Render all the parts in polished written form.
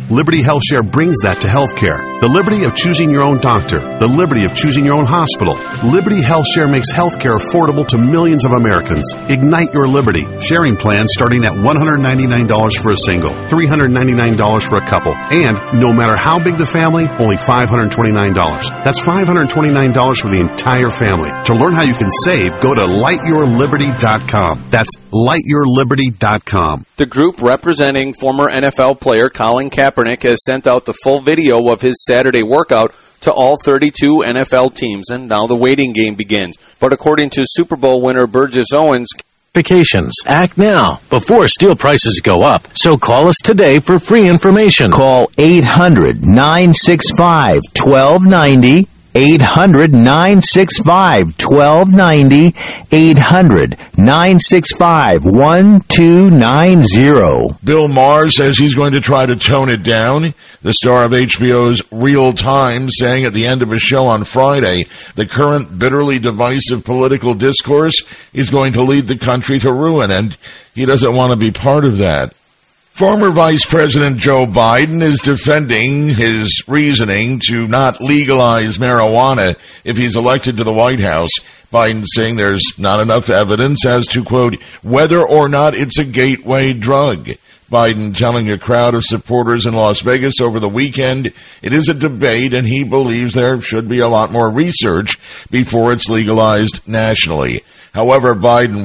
Liberty HealthShare brings that to healthcare. The liberty of choosing your own doctor. The liberty of choosing your own hospital. Liberty HealthShare makes healthcare affordable to millions of Americans. Ignite your liberty. Sharing plans starting at $199 for a single, $399 for a couple, and no matter how big the family, only $529. That's $529 for the entire family. To learn how you can save, go to lightyourliberty.com. That's lightyourliberty.com. The group representing former NFL player Colin Kaepernick has sent out the full video of his Saturday workout to all 32 NFL teams, and now the waiting game begins. But according to Super Bowl winner Burgess Owens, Vacations. Act now before steel prices go up. So call us today for free information. Call 800-965-1290. 800-965-1290. 800-965-1290. Bill Maher says he's going to try to tone it down. The star of HBO's Real Time saying at the end of a show on Friday, the current bitterly divisive political discourse is going to lead the country to ruin, and he doesn't want to be part of that. Former Vice President Joe Biden is defending his reasoning to not legalize marijuana if he's elected to the White House. Biden saying there's not enough evidence as to, quote, whether or not it's a gateway drug. Biden telling a crowd of supporters in Las Vegas over the weekend it is a debate and he believes there should be a lot more research before it's legalized nationally. However, Biden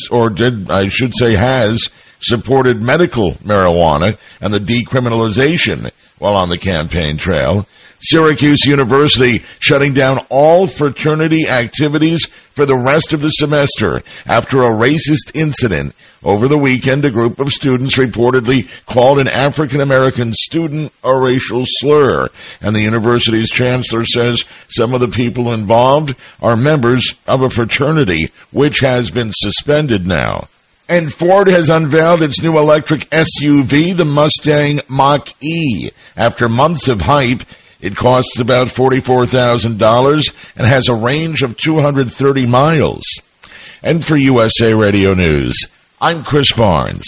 has supported medical marijuana and the decriminalization while on the campaign trail. Syracuse University shutting down all fraternity activities for the rest of the semester after a racist incident. Over the weekend, a group of students reportedly called an African-American student a racial slur, and the university's chancellor says some of the people involved are members of a fraternity, which has been suspended now. And Ford has unveiled its new electric SUV, the Mustang Mach-E. After months of hype, it costs about $44,000 and has a range of 230 miles. And for USA Radio News, I'm Chris Barnes.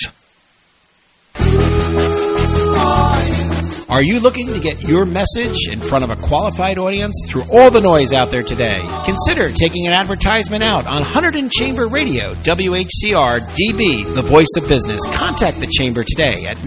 Are you looking to get your message in front of a qualified audience through all the noise out there today? Consider taking an advertisement out on Hunterdon Chamber Radio, WHCR DB, the voice of business. Contact the Chamber today at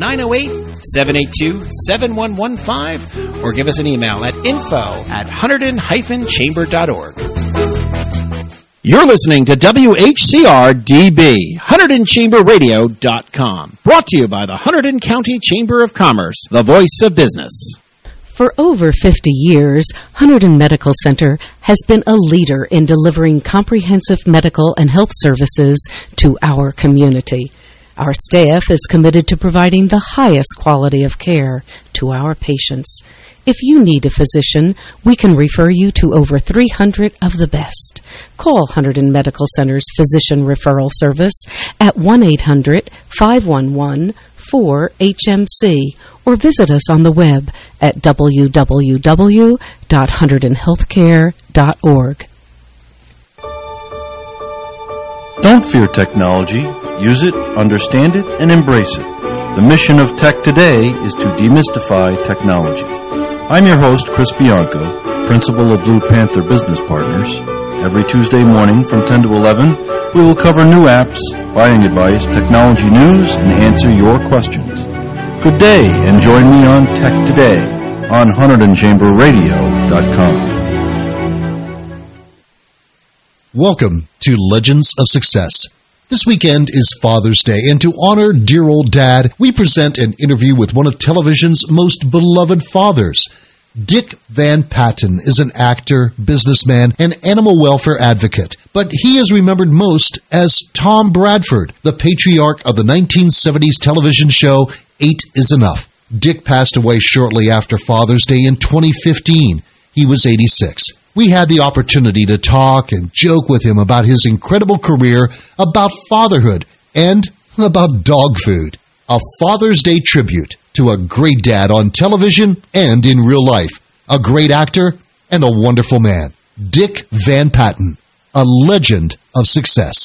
908-782-7115 or give us an email at info@hunterdon-chamber.org. You're listening to WHCR DB, HunterdonChamberRadio.com. Brought to you by the Hunterdon County Chamber of Commerce, the voice of business. For over 50 years, Hunterdon Medical Center has been a leader in delivering comprehensive medical and health services to our community. Our staff is committed to providing the highest quality of care to our patients. If you need a physician, we can refer you to over 300 of the best. Call Hunterdon Medical Center's Physician Referral Service at 1-800-511-4HMC or visit us on the web at www.hunterdonhealthcare.org. Don't fear technology. Use it, understand it, and embrace it. The mission of Tech Today is to demystify technology. I'm your host, Chris Bianco, principal of Blue Panther Business Partners. Every Tuesday morning from 10 to 11, we will cover new apps, buying advice, technology news, and answer your questions. Good day, and join me on Tech Today on HunterdonChamberRadio.com. Welcome to Legends of Success. This weekend is Father's Day, and to honor dear old Dad, we present an interview with one of television's most beloved fathers. Dick Van Patten is an actor, businessman, and animal welfare advocate, but he is remembered most as Tom Bradford, the patriarch of the 1970s television show 8 is Enough. Dick passed away shortly after Father's Day in 2015. He was 86. We had the opportunity to talk and joke with him about his incredible career, about fatherhood, and about dog food. A Father's Day tribute to a great dad on television and in real life, a great actor, and a wonderful man. Dick Van Patten, a legend of success.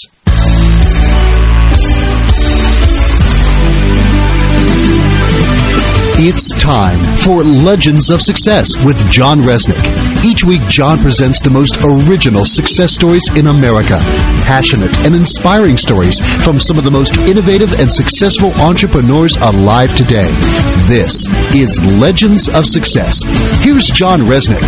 It's time for Legends of Success with John Resnick. Each week, John presents the most original success stories in America. Passionate and inspiring stories from some of the most innovative and successful entrepreneurs alive today. This is Legends of Success. Here's John Resnick.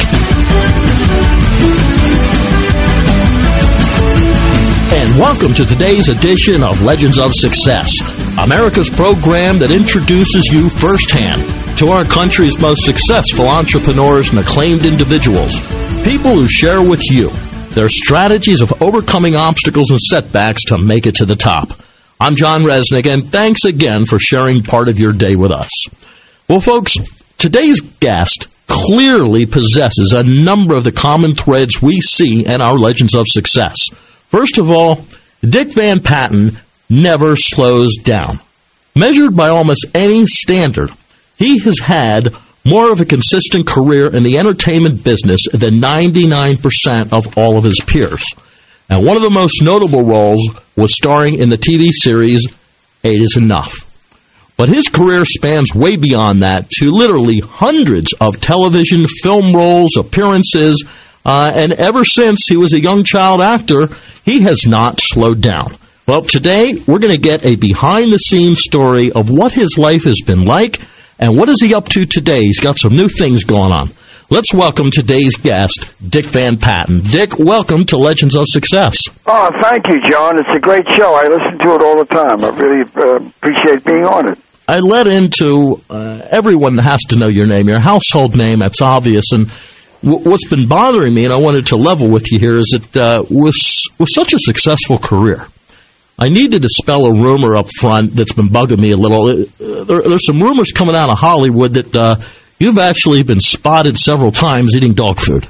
And welcome to today's edition of Legends of Success, America's program that introduces you firsthand to our country's most successful entrepreneurs and acclaimed individuals, people who share with you their strategies of overcoming obstacles and setbacks to make it to the top. I'm John Resnick, and thanks again for sharing part of your day with us. Well, folks, today's guest clearly possesses a number of the common threads we see in our Legends of Success. First of all, Dick Van Patten never slows down. Measured by almost any standard, he has had more of a consistent career in the entertainment business than 99% of all of his peers. And one of the most notable roles was starring in the TV series 8 is Enough. But his career spans way beyond that to literally hundreds of television, film roles, appearances, and ever since he was a young child actor, he has not slowed down. Well, today we're going to get a behind-the-scenes story of what his life has been like and what is he up to today. He's got some new things going on. Let's welcome today's guest, Dick Van Patten. Dick, welcome to Legends of Success. Oh, thank you, John. It's a great show. I listen to it all the time. I really appreciate being on it. I led into everyone has to know your name, your household name. That's obvious. And what's been bothering me, and I wanted to level with you here, is that with such a successful career, I need to dispel a rumor up front that's been bugging me a little. There's some rumors coming out of Hollywood that you've actually been spotted several times eating dog food.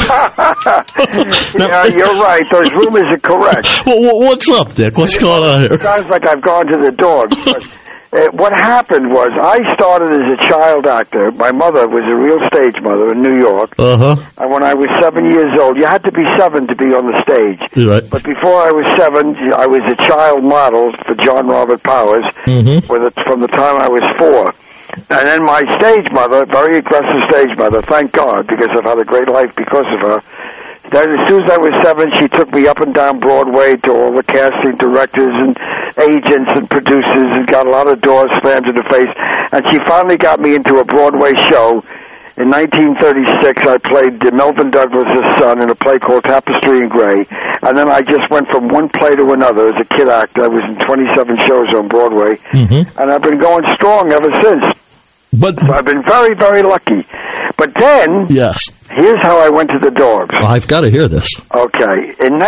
Yeah, you're right. Those rumors are correct. Well, what's up, Dick? What's going on here? It sounds like I've gone to the dogs. But what happened was I started as a child actor. My mother was a real stage mother in New York. And when I was 7 years old, you had to be 7 to be on the stage. Right. But before I was 7, I was a child model for John Robert Powers from the time I was 4. And then my stage mother, very aggressive stage mother, thank God, because I've had a great life because of her. Then as soon as I was 7, she took me up and down Broadway to all the casting directors and agents and producers and got a lot of doors slammed in the face. And she finally got me into a Broadway show. In 1936, I played Melvin Douglas's son in a play called Tapestry in Grey. And then I just went from one play to another as a kid actor. I was in 27 shows on Broadway. And I've been going strong ever since. So I've been very, very lucky. But then, here's how I went to the dogs. Well, I've got to hear this. Okay. In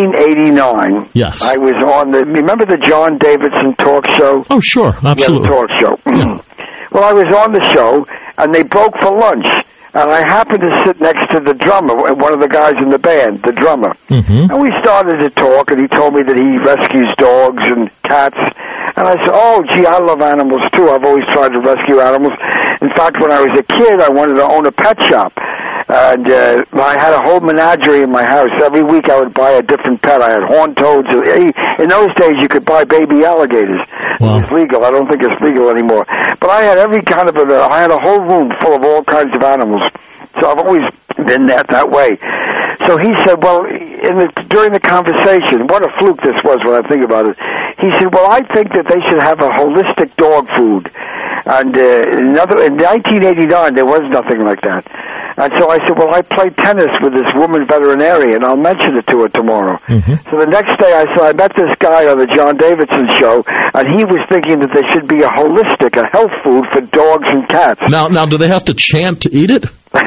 1989, I was on remember the John Davidson talk show? Oh, sure. Absolutely. Yeah, the talk show. Well, I was on the show, and they broke for lunch. And I happened to sit next to the drummer, one of the guys in the band, the drummer. And we started to talk, and he told me that he rescues dogs and cats. And I said, oh, gee, I love animals, too. I've always tried to rescue animals. In fact, when I was a kid, I wanted to own a pet shop. And I had a whole menagerie in my house. Every week I would buy a different pet. I had horned toads. In those days, you could buy baby alligators. Wow. It was legal. I don't think it's legal anymore. But I had every kind of I had a whole room full of all kinds of animals. So I've always been that way. So he said, well, during the conversation, what a fluke this was when I think about it. He said, well, I think that they should have a holistic dog food. And in 1989, there was nothing like that. And so I said, well, I played tennis with this woman veterinarian. I'll mention it to her tomorrow. So the next day I met this guy on the John Davidson show, and he was thinking that there should be a holistic, a health food for dogs and cats. Now, do they have to chant to eat it? But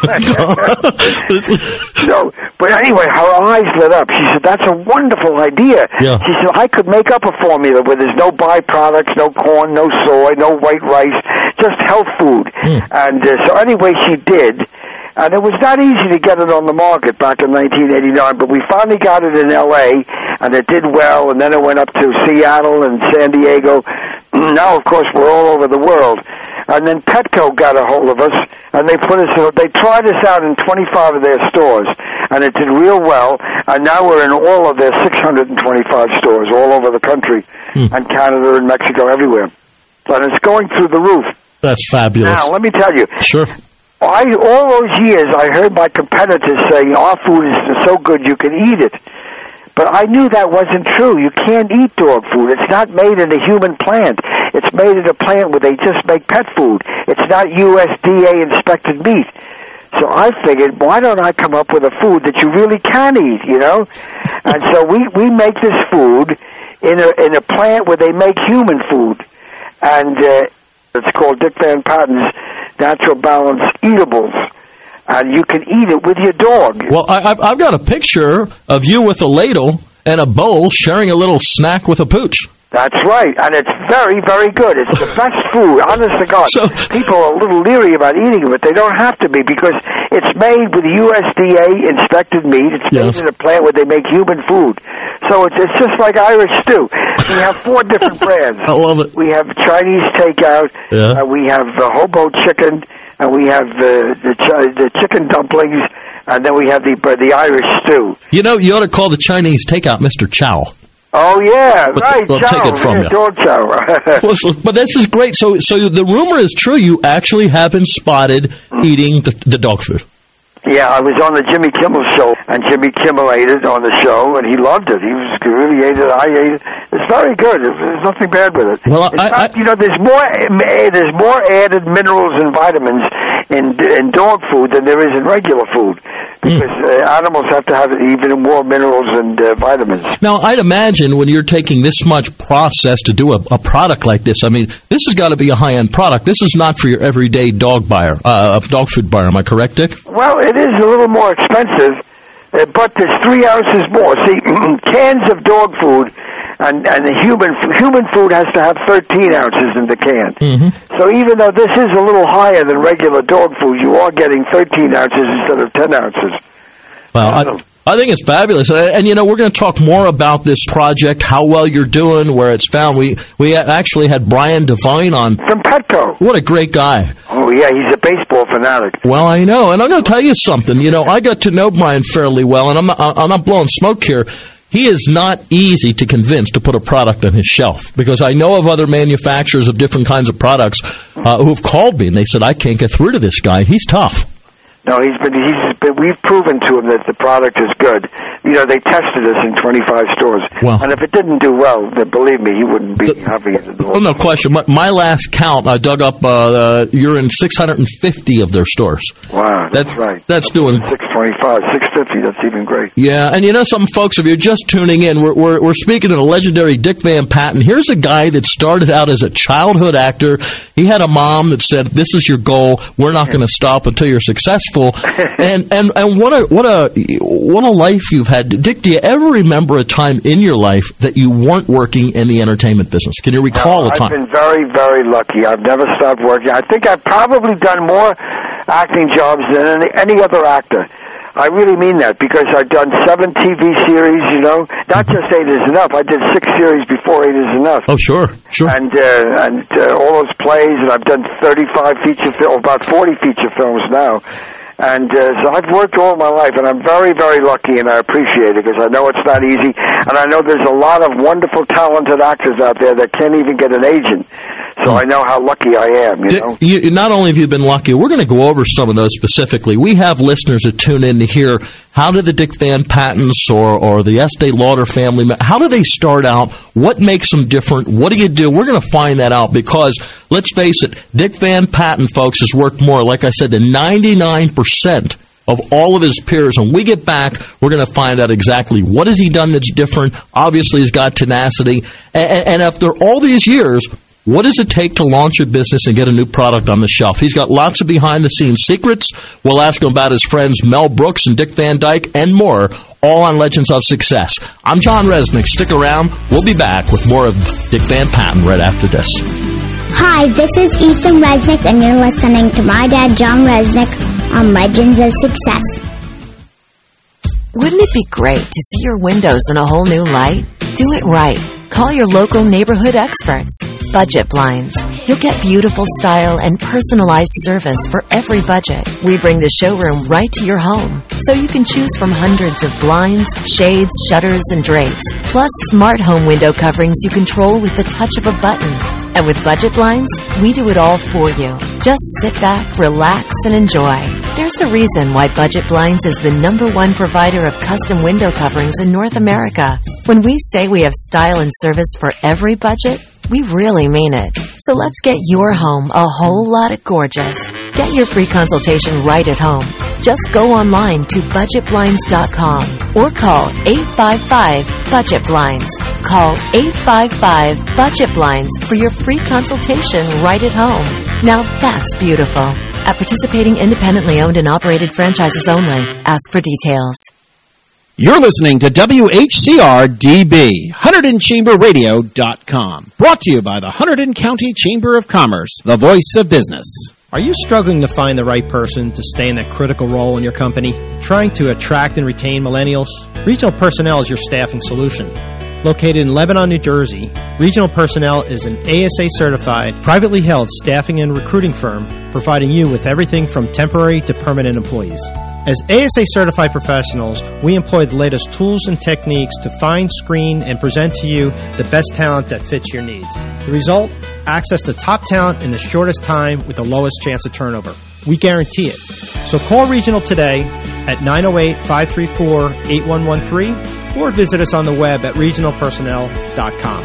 anyway, her eyes lit up. She said, that's a wonderful idea. She said, I could make up a formula where there's no byproducts, no corn, no soy, no white rice, just health food. And so anyway, she did. And it was not easy to get it on the market back in 1989, but we finally got it in L.A., and it did well, and then it went up to Seattle and San Diego. Now, of course, we're all over the world. And then Petco got a hold of us, and they tried us out in 25 of their stores, and it did real well, and now we're in all of their 625 stores all over the country, and Canada and Mexico, everywhere. And it's going through the roof. That's fabulous. Now, let me tell you. Sure. All those years, I heard my competitors saying, our food is so good you can eat it. But I knew that wasn't true. You can't eat dog food. It's not made in a human plant. It's made in a plant where they just make pet food. It's not USDA-inspected meat. So I figured, why don't I come up with a food that you really can eat, you know? And so we make this food in a plant where they make human food. And it's called Dick Van Patten's Natural Balance Eatables. And you can eat it with your dog. Well, I've got a picture of you with a ladle and a bowl sharing a little snack with a pooch. That's right, and it's very, very good. It's the best food, honest to God. So, people are a little leery about eating it, but they don't have to be, because it's made with USDA-inspected meat. It's made in a plant where they make human food. So it's just like Irish stew. We have 4 different brands. I love it. We have Chinese takeout, we have hobo chicken, and we have the chicken dumplings, and then we have the Irish stew. You know, you ought to call the Chinese takeout Mr. Chow. Oh, yeah, right, we'll chow. Take it from you. Dog chow. But this is great. So the rumor is true. You actually have been spotted eating the dog food. Yeah, I was on the Jimmy Kimmel show, and Jimmy Kimmel ate it on the show, and he loved it. He really ate it. I ate it. It's very good. There's nothing bad with it. Well, in fact, you know, there's more added minerals and vitamins in dog food than there is in regular food, because animals have to have even more minerals and vitamins. Now, I'd imagine when you're taking this much process to do a product like this, I mean, this has got to be a high-end product. This is not for your everyday dog food buyer. Am I correct, Dick? Well, it is a little more expensive, but there's 3 ounces more. See, cans of dog food and the human food has to have 13 ounces in the can. Mm-hmm. So even though this is a little higher than regular dog food, you are getting 13 ounces instead of 10 ounces. Well, I think it's fabulous. And, you know, we're going to talk more about this project, how well you're doing, where it's found. We actually had Brian Devine on. From Petco. What a great guy. Oh, yeah, he's a baseball fanatic. Well, I know. And I'm going to tell you something. You know, I got to know Brian fairly well, and I'm not blowing smoke here. He is not easy to convince to put a product on his shelf, because I know of other manufacturers of different kinds of products who have called me, and they said, I can't get through to this guy. He's tough. No, we've proven to him that the product is good. You know, they tested us in 25 stores. Well, and if it didn't do well, then believe me, he wouldn't be happy at the door. Well, no question. My last count, I dug up, you're in 650 of their stores. Wow, that's right. That's doing 625, 650, that's even great. Yeah, and you know something, folks, if you're just tuning in, we're speaking to the legendary Dick Van Patten. Here's a guy that started out as a childhood actor. He had a mom that said, this is your goal. We're not going to stop until you're successful. and what a life you've had. Dick, do you ever remember a time in your life that you weren't working in the entertainment business? Can you recall a time? I've been very, very lucky. I've never stopped working. I think I've probably done more acting jobs than any other actor. I really mean that, because I've done 7 TV series, you know. Not just 8 is enough. I did 6 series before 8 is enough. Oh, sure. And all those plays, and I've done 35 feature films, about 40 feature films now. And so I've worked all my life, and I'm very, very lucky, and I appreciate it, because I know it's not easy, and I know there's a lot of wonderful, talented actors out there that can't even get an agent. So I know how lucky I am, you know. Not only have you been lucky, we're going to go over some of those specifically. We have listeners that tune in to hear, how did the Dick Van Pattens or the Estee Lauder family, how do they start out? What makes them different? What do you do? We're going to find that out, because, let's face it, Dick Van Patten, folks, has worked more, like I said, than 99% of all of his peers. When we get back, we're going to find out exactly what has he done that's different. Obviously, he's got tenacity. And after all these years, what does it take to launch a business and get a new product on the shelf? He's got lots of behind-the-scenes secrets. We'll ask him about his friends Mel Brooks and Dick Van Dyke and more, all on Legends of Success. I'm John Resnick. Stick around. We'll be back with more of Dick Van Patten right after this. Hi, this is Ethan Resnick, and you're listening to my dad, John Resnick, on Legends of Success. Wouldn't it be great to see your windows in a whole new light? Do it right. Call your local neighborhood experts. Budget Blinds. You'll get beautiful style and personalized service for every budget. We bring the showroom right to your home, so you can choose from hundreds of blinds, shades, shutters, and drapes, plus smart home window coverings you control with the touch of a button. And with Budget Blinds, we do it all for you. Just sit back, relax, and enjoy. There's a reason why Budget Blinds is the #1 provider of custom window coverings in North America. When we say we have style and service for every budget, we really mean it. So let's get your home a whole lot of gorgeous. Get your free consultation right at home. Just go online to budgetblinds.com or call 855-BUDGET-BLINDS. Call 855-BUDGET-BLINDS for your free consultation right at home. Now that's beautiful. At participating independently owned and operated franchises only. Ask for details. You're listening to WHCR-DB, HunterdonChamberRadio.com. Brought to you by the Hunterdon County Chamber of Commerce, the voice of business. Are you struggling to find the right person to stay in that critical role in your company? Trying to attract and retain millennials? Regional Personnel is your staffing solution. Located in Lebanon, New Jersey, Regional Personnel is an ASA-certified, privately held staffing and recruiting firm providing you with everything from temporary to permanent employees. As ASA-certified professionals, we employ the latest tools and techniques to find, screen, and present to you the best talent that fits your needs. The result? Access to top talent in the shortest time with the lowest chance of turnover. We guarantee it. So call Regional today at 908-534-8113 or visit us on the web at regionalpersonnel.com.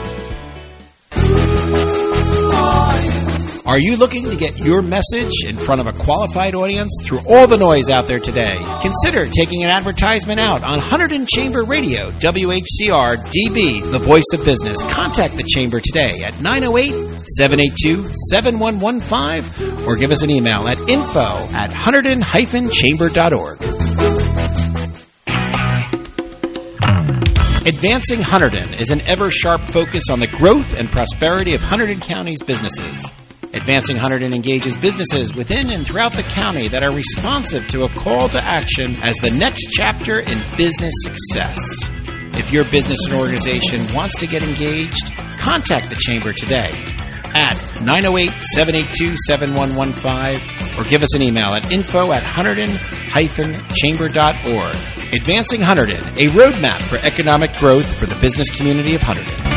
Are you looking to get your message in front of a qualified audience through all the noise out there today? Consider taking an advertisement out on Hunterdon Chamber Radio, WHCR-DB, the voice of business. Contact the Chamber today at 908-782-7115 or give us an email at info@hunterdon-chamber.org. Advancing Hunterdon is an ever-sharp focus on the growth and prosperity of Hunterdon County's businesses. Advancing Hunterdon engages businesses within and throughout the county that are responsive to a call to action as the next chapter in business success. If your business and organization wants to get engaged, contact the Chamber today at 908-782-7115 or give us an email at info@hunterdon-chamber.org. Advancing Hunterdon, a roadmap for economic growth for the business community of Hunterdon.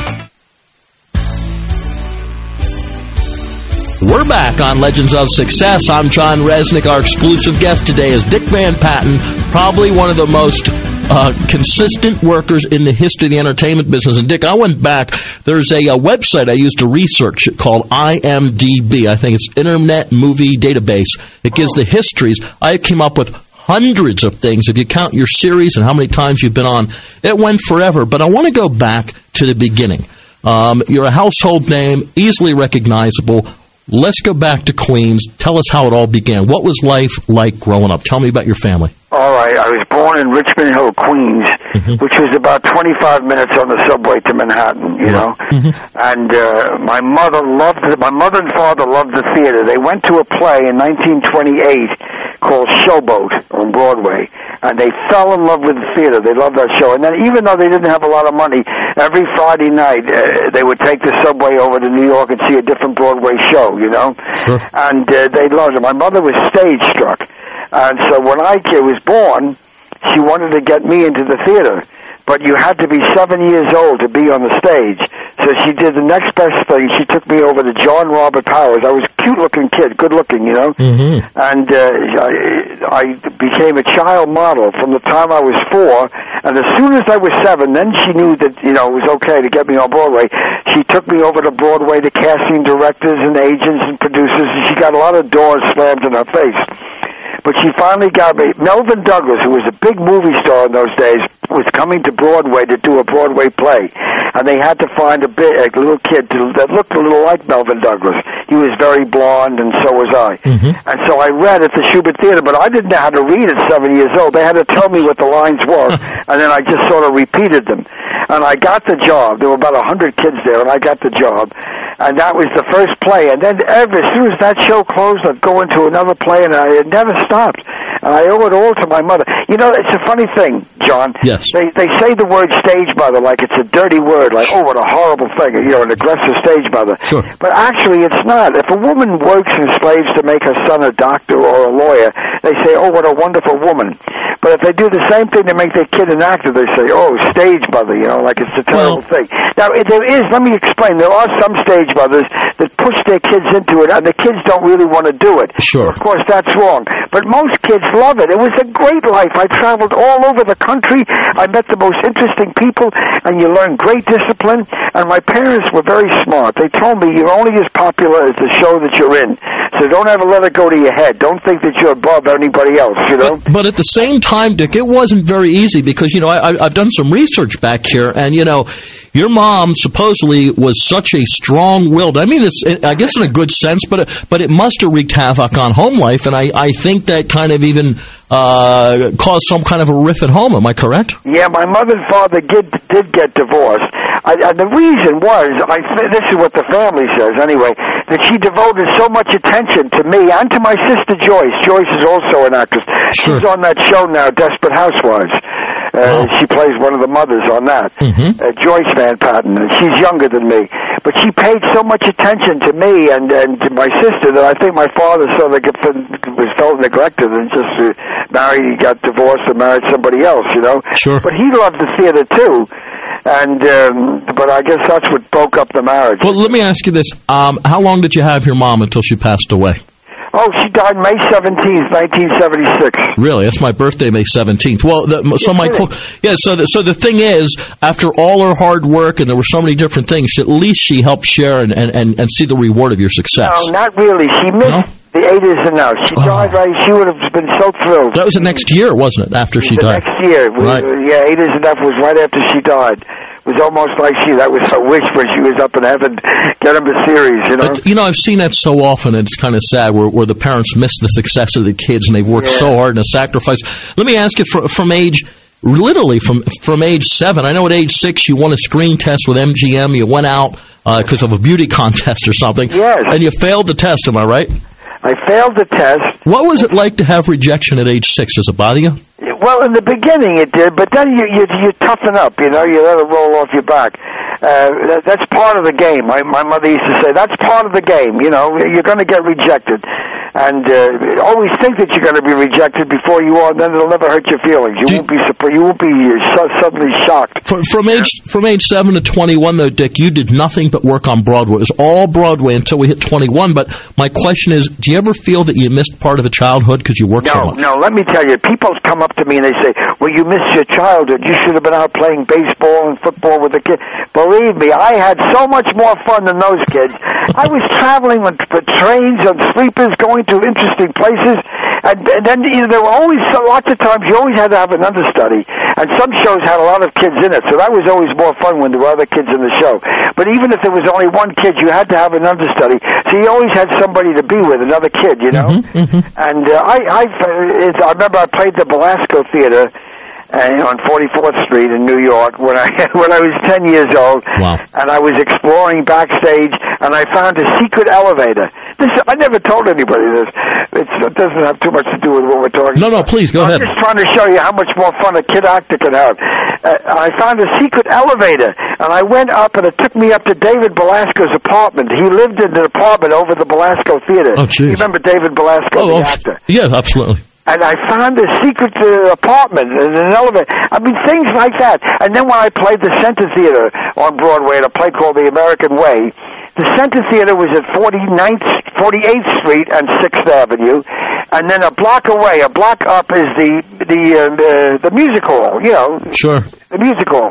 We're back on Legends of Success. I'm John Resnick. Our exclusive guest today is Dick Van Patten, probably one of the most consistent workers in the history of the entertainment business. And Dick, I went back. There's a website I used to research it called IMDb. I think it's Internet Movie Database. It gives the histories. I came up with hundreds of things. If you count your series and how many times you've been on, it went forever. But I want to go back to the beginning. You're a household name, easily recognizable. Let's go back to Queens. Tell us how it all began. What was life like growing up? Tell me about your family. All right. I was born in Richmond Hill, Queens, which was about 25 minutes on the subway to Manhattan, you know. And my mother and father loved the theater. They went to a play in 1928 called Showboat on Broadway, and they fell in love with the theater. They loved that show. And then even though they didn't have a lot of money, every Friday night they would take the subway over to New York and see a different Broadway show, you know. Sure. And they loved it. My mother was stage struck. And so when I was born, she wanted to get me into the theater. But you had to be 7 years old to be on the stage. So she did the next best thing. She took me over to John Robert Powers. I was a cute-looking kid, good-looking, you know. And I became a child model from the time I was 4. And as soon as I was 7, then she knew that, you know, it was okay to get me on Broadway. She took me over to Broadway to casting directors and agents and producers, and she got a lot of doors slammed in her face. But she finally got me. Melvin Douglas, who was a big movie star in those days, was coming to Broadway to do a Broadway play. And they had to find a little kid that looked a little like Melvin Douglas. He was very blonde, and so was I. And so I read at the Shubert Theater, but I didn't know how to read at 7 years old. They had to tell me what the lines were, and then I just sort of repeated them. And I got the job. There were about 100 kids there, and I got the job. And that was the first play. And then as soon as that show closed, I'd go into another play, and it never stopped. And I owe it all to my mother. You know, it's a funny thing, John. Yes. They say the word stage mother like it's a dirty word, like, oh, what a horrible thing, you know, an aggressive stage mother. Sure. But actually, it's not. If a woman works and slaves to make her son a doctor or a lawyer, they say, oh, what a wonderful woman. But if they do the same thing to make their kid an actor, they say, oh, stage mother, you know, like it's a terrible thing. Now, there is, let me explain, there are some stage mothers that push their kids into it, and the kids don't really want to do it. Sure. Of course, that's wrong. But most kids love it. It was a great life. I traveled all over the country. I met the most interesting people, and you learn great discipline. And my parents were very smart. They told me you're only as popular as the show that you're in. So don't ever let it go to your head. Don't think that you're above anybody else, you know? But at the same time, Dick, it wasn't very easy because, you know, I've done some research back here, and, you know, your mom supposedly was such a strong-willed. I mean, I guess in a good sense, but it must have wreaked havoc on home life, and I think that kind of even caused some kind of a rift at home. Am I correct? Yeah, my mother and father did get divorced. And the reason was, this is what the family says anyway, that she devoted so much attention to me and to my sister Joyce. Joyce is also an actress. Sure. She's on that show now, Desperate Housewives. She plays one of the mothers on that. Joyce Van Patten. She's younger than me. But she paid so much attention to me and to my sister that I think my father sort of felt neglected and just got divorced and married somebody else, you know. Sure. But he loved the theater too. And but I guess that's what broke up the marriage. Well, let me ask you this. How long did you have your mom until she passed away? Oh, she died May 17th, 1976. Really? That's my birthday, May 17th. Well, so the thing is, after all her hard work, and there were so many different things, at least she helped share and see the reward of your success. No, not really. She missed the 80s and now. She died right. She would have been so thrilled. That was the next year, wasn't it, after she died? The next year. Right. Yeah, 80s and that was right after she died. It was almost like that was her wish when she was up in heaven, get him a series, you know? But, you know, I've seen that so often, and it's kind of sad, where the parents miss the success of the kids, and they've worked so hard and a sacrifice. Let me ask you, from age 7, I know at age 6 you won a screen test with MGM, you went out because of a beauty contest or something, and you failed the test, am I right? I failed the test. What was it like to have rejection at age 6? Does it bother you? Well, in the beginning it did, but then you toughen up, you know, you let it roll off your back. That's part of the game. My mother used to say, that's part of the game, you know, you're going to get rejected. And always think that you're going to be rejected before you are, then it'll never hurt your feelings. You won't be surprised. You won't be suddenly shocked. From age 7 to 21, though, Dick, you did nothing but work on Broadway. It was all Broadway until we hit 21. But my question is, do you ever feel that you missed part of a childhood because you worked so much? No. Let me tell you, people come up to me and they say, well, you missed your childhood. You should have been out playing baseball and football with the kids. Believe me, I had so much more fun than those kids. I was traveling on trains and sleepers, going to interesting places, and then there were always lots of times you always had to have an understudy, and some shows had a lot of kids in it, so that was always more fun when there were other kids in the show. But even if there was only one kid, you had to have an understudy, so you always had somebody to be with, another kid, you know. And I remember I played the Belasco Theater on 44th Street in New York when I was 10 years old. Wow. And I was exploring backstage, and I found a secret elevator. I never told anybody this. It doesn't have too much to do with what we're talking about. No, please, go ahead. I'm just trying to show you how much more fun a kid actor can have. I found a secret elevator, and I went up, and it took me up to David Belasco's apartment. He lived in the apartment over the Belasco Theater. Oh, jeez. You remember David Belasco, the actor? Yeah, absolutely. And I found a secret apartment in an elevator. I mean, things like that. And then when I played the Center Theater on Broadway at a play called The American Way, the Center Theater was at 48th Street and 6th Avenue. And then a block up is the music hall, you know. Sure. The music hall.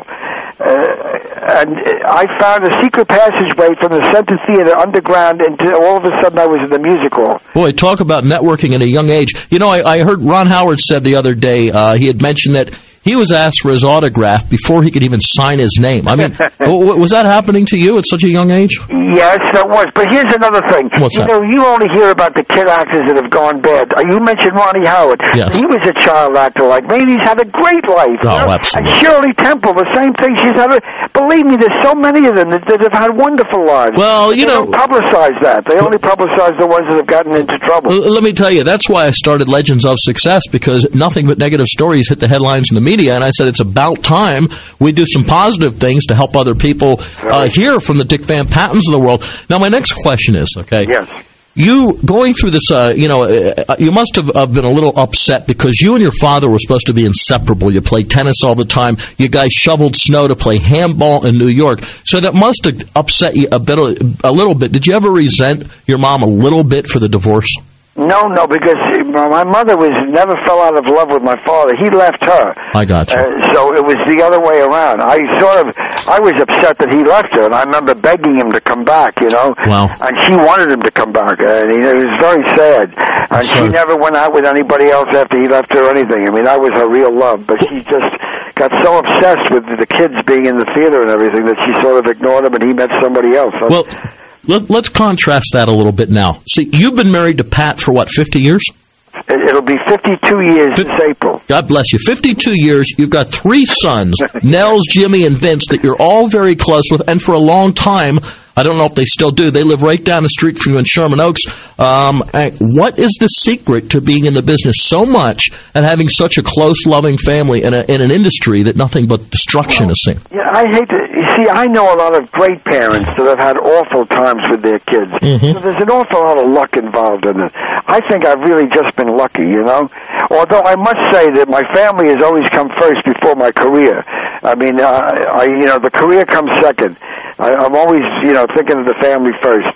And I found a secret passageway from the Center Theater underground, and all of a sudden I was in the music hall. Boy, talk about networking at a young age. You know, I heard Ron Howard said the other day, he had mentioned that he was asked for his autograph before he could even sign his name. I mean, was that happening to you at such a young age? Yes, that was. But here's another thing. What's that? You only hear about the kid actors that have gone bad. You mentioned Ronnie Howard. Yes. He was a child actor like me, and he's had a great life. Oh, absolutely. And Shirley Temple, the same thing. She's had believe me, there's so many of them that have had wonderful lives. Well, they don't publicize that. They only publicize the ones that have gotten into trouble. Let me tell you, that's why I started Legends of Success, because nothing but negative stories hit the headlines in the media, and I said it's about time we do some positive things to help other people hear from the Dick Van Pattens of the world. Now, my next question is, okay? Yes. You going through this, you must have been a little upset because you and your father were supposed to be inseparable. You played tennis all the time. You guys shoveled snow to play handball in New York. So that must have upset you a little bit. Did you ever resent your mom a little bit for the divorce? No, because my mother never fell out of love with my father. He left her. I got you. So it was the other way around. I was upset that he left her, and I remember begging him to come back, Wow. And she wanted him to come back, and it was very sad. And she never went out with anybody else after he left her or anything. I mean, that was her real love, but she just got so obsessed with the kids being in the theater and everything that she sort of ignored him, and he met somebody else. Well, let's contrast that a little bit now. See, you've been married to Pat for, 50 years? It'll be 52 years this April. God bless you. 52 years. You've got 3 sons, Nels, Jimmy, and Vince, that you're all very close with. And for a long time, I don't know if they still do, they live right down the street from you in Sherman Oaks. What is the secret to being in the business so much and having such a close, loving family in an industry that nothing but destruction is seen? Yeah, I hate to... You see, I know a lot of great parents that have had awful times with their kids. Mm-hmm. So there's an awful lot of luck involved in it. I think I've really just been lucky, Although I must say that my family has always come first before my career. I mean, the career comes second. I'm always, thinking of the family first.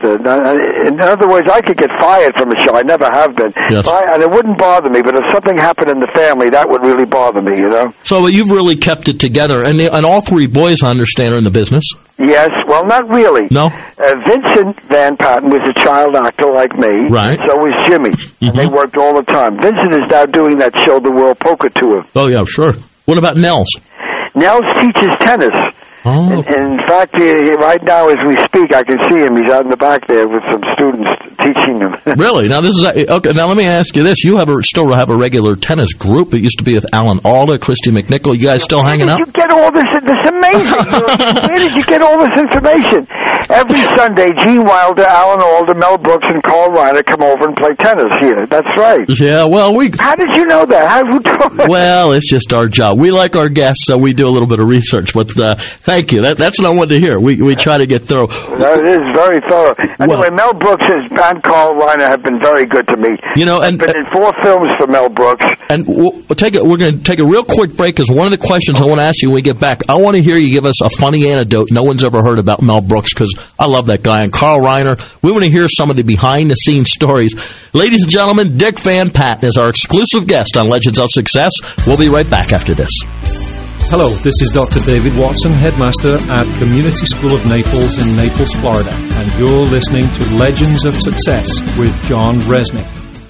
In other words, I could get fired from a show. I never have been. Yes. And it wouldn't bother me, but if something happened in the family, that would really bother me, So you've really kept it together. And all 3 boys, I understand, are in the business? Yes. Well, not really. No? Vincent Van Patten was a child actor like me. Right. So was Jimmy. Mm-hmm. And they worked all the time. Vincent is now doing that show, The World Poker Tour. Oh, yeah, sure. What about Nels? Nels teaches tennis. Oh. In fact, right now as we speak, I can see him. He's out in the back there with some students teaching him. Really? Now this is okay. Now let me ask you this: you still have a regular tennis group? It used to be with Alan Alda, Christy McNichol. You guys still hanging out? Where did you get all this? This amazing. Where did you get all this information? Every Sunday, Gene Wilder, Alan Alda, Mel Brooks, and Carl Reiner come over and play tennis here. That's right. Yeah. Well, How did you know that? How did you know that? Well, it's just our job. We like our guests, so we do a little bit of research. But thank you. That's what I wanted to hear. We try to get thorough. It is very thorough. Anyway, Mel Brooks and Carl Reiner have been very good to me. I've been in 4 films for Mel Brooks. And we're going to take a real quick break because one of the questions I want to ask you when we get back, I want to hear you give us a funny anecdote no one's ever heard about Mel Brooks because I love that guy. And Carl Reiner, we want to hear some of the behind-the-scenes stories. Ladies and gentlemen, Dick Van Patten is our exclusive guest on Legends of Success. We'll be right back after this. Hello, this is Dr. David Watson, Headmaster at Community School of Naples in Naples, Florida, and you're listening to Legends of Success with John Resnick.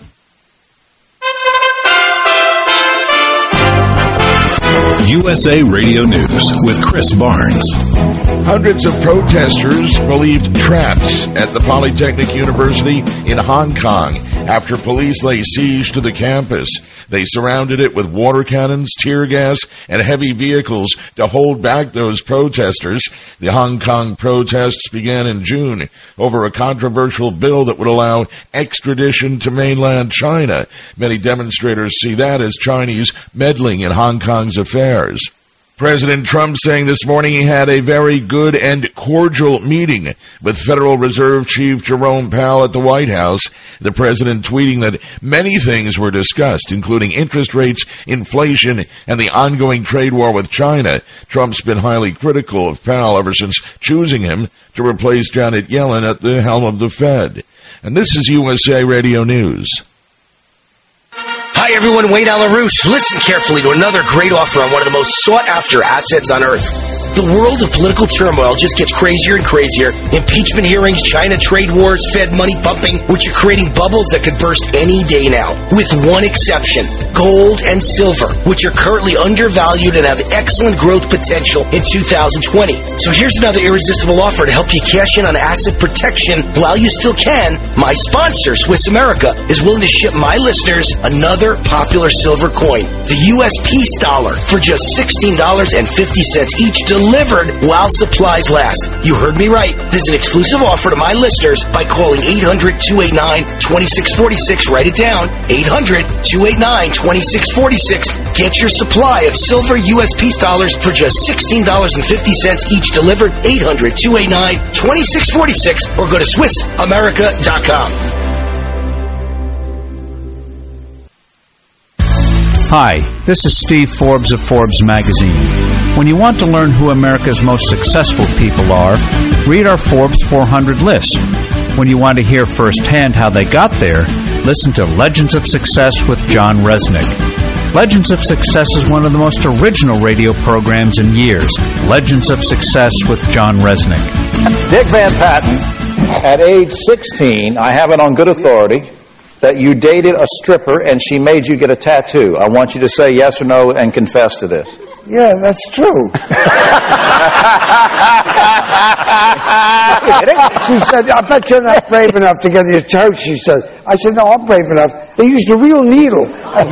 USA Radio News with Chris Barnes. Hundreds of protesters believed trapped at the Polytechnic University in Hong Kong after police lay siege to the campus. They surrounded it with water cannons, tear gas, and heavy vehicles to hold back those protesters. The Hong Kong protests began in June over a controversial bill that would allow extradition to mainland China. Many demonstrators see that as Chinese meddling in Hong Kong's affairs. President Trump saying this morning he had a very good and cordial meeting with Federal Reserve Chief Jerome Powell at the White House. The president tweeting that many things were discussed, including interest rates, inflation, and the ongoing trade war with China. Trump's been highly critical of Powell ever since choosing him to replace Janet Yellen at the helm of the Fed. And this is USA Radio News. Hi everyone, Wayne Alarouche. Listen carefully to another great offer on one of the most sought-after assets on earth. The world of political turmoil just gets crazier and crazier. Impeachment hearings, China trade wars, Fed money pumping, which are creating bubbles that could burst any day now. With one exception, gold and silver, which are currently undervalued and have excellent growth potential in 2020. So here's another irresistible offer to help you cash in on asset protection while you still can. My sponsor, Swiss America, is willing to ship my listeners another popular silver coin, the U.S. Peace Dollar, for just $16.50 each, delivered while supplies last. You heard me right. There's an exclusive offer to my listeners by calling 800-289-2646. Write it down. 800-289-2646. Get your supply of silver U.S. Peace Dollars for just $16.50 each, delivered. 800-289-2646, or go to SwissAmerica.com. Hi, this is Steve Forbes of Forbes Magazine. When you want to learn who America's most successful people are, read our Forbes 400 list. When you want to hear firsthand how they got there, listen to Legends of Success with John Resnick. Legends of Success is one of the most original radio programs in years. Legends of Success with John Resnick. Dick Van Patten, at age 16, I have it on good authority that you dated a stripper and she made you get a tattoo. I want you to say yes or no and confess to this. Yeah, that's true. She said, I bet you're not brave enough to get your toe, she said. I said, no, I'm brave enough. They used a real needle.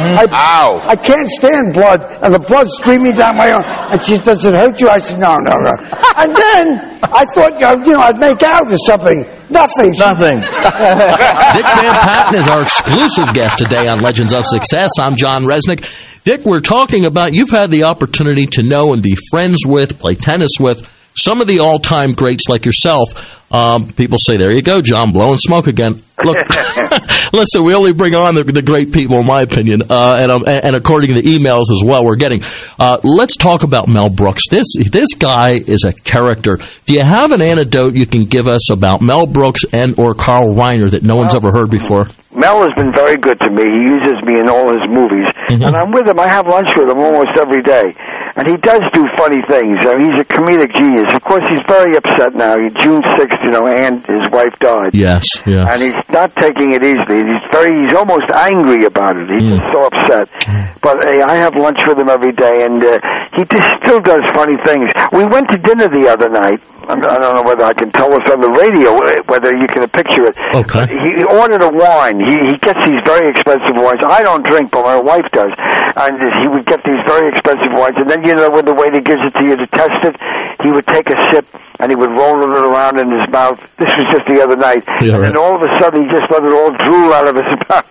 I can't stand blood, and the blood's streaming down my arm. And she said, does it hurt you? I said, no. And then I thought, I'd make out or something. Nothing. Dick Van Patten is our exclusive guest today on Legends of Success. I'm John Resnick. Dick, we're talking about, you've had the opportunity to know and be friends with, play tennis with, some of the all-time greats like yourself. People say, there you go, John, blowing smoke again. Look, listen, we only bring on the great people, in my opinion, and according to the emails as well we're getting. Let's talk about Mel Brooks. This guy is a character. Do you have an anecdote you can give us about Mel Brooks and or Carl Reiner that no one's ever heard before? Mel has been very good to me. He uses me in all his movies. And I'm with him. I have lunch with him almost every day. And he does do funny things. He's a comedic genius. Of course, he's very upset now. June 6th, and his wife died. Yes. And he's not taking it easily. He's almost angry about it. He's just so upset. But I have lunch with him every day, and he just still does funny things. We went to dinner the other night. I don't know whether I can tell us on the radio, whether you can picture it. Okay. He ordered a wine. He gets these very expensive wines. I don't drink, but my wife does. And he would get these very expensive wines. And then, when the waiter gives it to you to test it, he would take a sip, and he would roll it around in his mouth. This was just the other night. Yeah, right. And all of a sudden, he just let it all drool out of his mouth.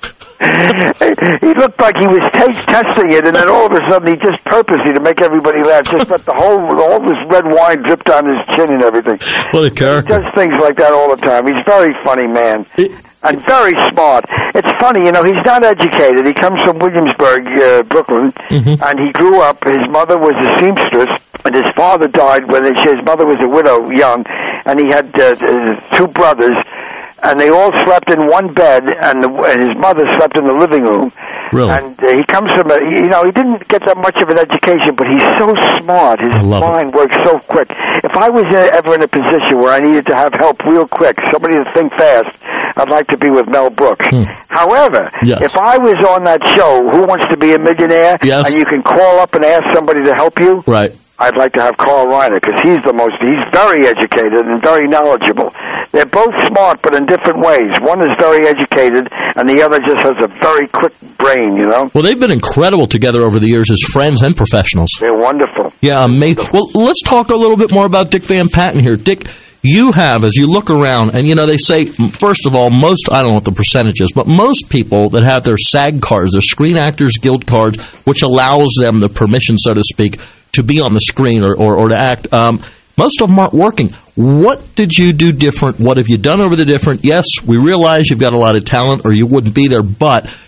He looked like he was testing it, and then all of a sudden, he just purposely, to make everybody laugh, just let all this red wine drip down his chin and everything. What a character. He does things like that all the time. He's a very funny man. And very smart. It's funny, he's not educated. He comes from Williamsburg, Brooklyn, and he grew up. His mother was a seamstress, and his father died when his mother was a widow, young, and he had two brothers, and they all slept in one bed, and his mother slept in the living room. Really? And he comes from he didn't get that much of an education, but he's so smart. His mind works so quick. If I was ever in a position where I needed to have help real quick, somebody to think fast, I'd like to be with Mel Brooks. However, if I was on that show, Who Wants to Be a Millionaire, and you can call up and ask somebody to help you, right? I'd like to have Carl Reiner, because he's very educated and very knowledgeable. They're both smart, but in different ways. One is very educated, and the other just has a very quick brain, Well, they've been incredible together over the years as friends and professionals. They're wonderful. Yeah, amazing. Well, let's talk a little bit more about Dick Van Patten here. Dick, you have, as you look around, and they say, first of all, I don't know what the percentage is, but most people that have their SAG cards, their Screen Actors Guild cards, which allows them the permission, so to speak, to be on the screen or to act, most of them aren't working. What did you do different? What have you done over the different? Yes, we realize you've got a lot of talent or you wouldn't be there, but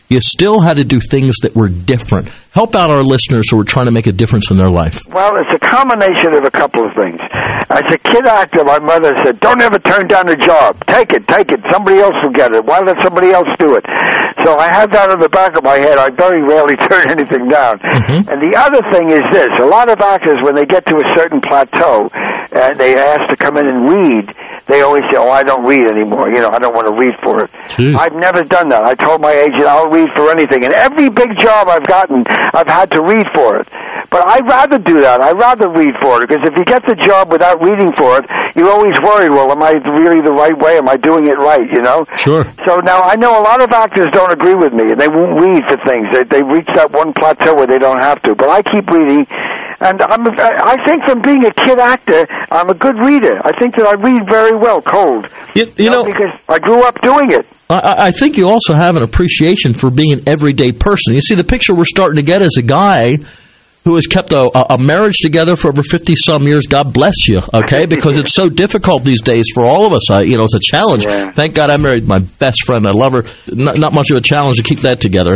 you still had to do things that were different. Help out our listeners who are trying to make a difference in their life. Well, it's a combination of a couple of things. As a kid actor, my mother said, don't ever turn down a job. Take it. Somebody else will get it. Why let somebody else do it? So I had that in the back of my head. I very rarely turn anything down. And the other thing is this. A lot of actors, when they get to a certain plateau, they ask to come in and read, they always say, I don't read anymore. I don't want to read for it. I've never done that. I told my agent, I'll read for anything. And every big job I've gotten, I've had to read for it. But I'd rather do that. I'd rather read for it, because if you get the job without reading for it, you're always worried, well, am I really the right way? Am I doing it right, Sure. So now I know a lot of actors don't agree with me, and they won't read for things. They reach that one plateau where they don't have to. But I keep reading, and I think from being a kid actor, I'm a good reader. I think that I read very well cold. You know, because I grew up doing it. I think you also have an appreciation for being an everyday person. You see, the picture we're starting to get is a guy who has kept a marriage together for over 50-some years. God bless you, okay? Because it's so difficult these days for all of us. It's a challenge. Yeah. Thank God I married my best friend. I love her. Not much of a challenge to keep that together.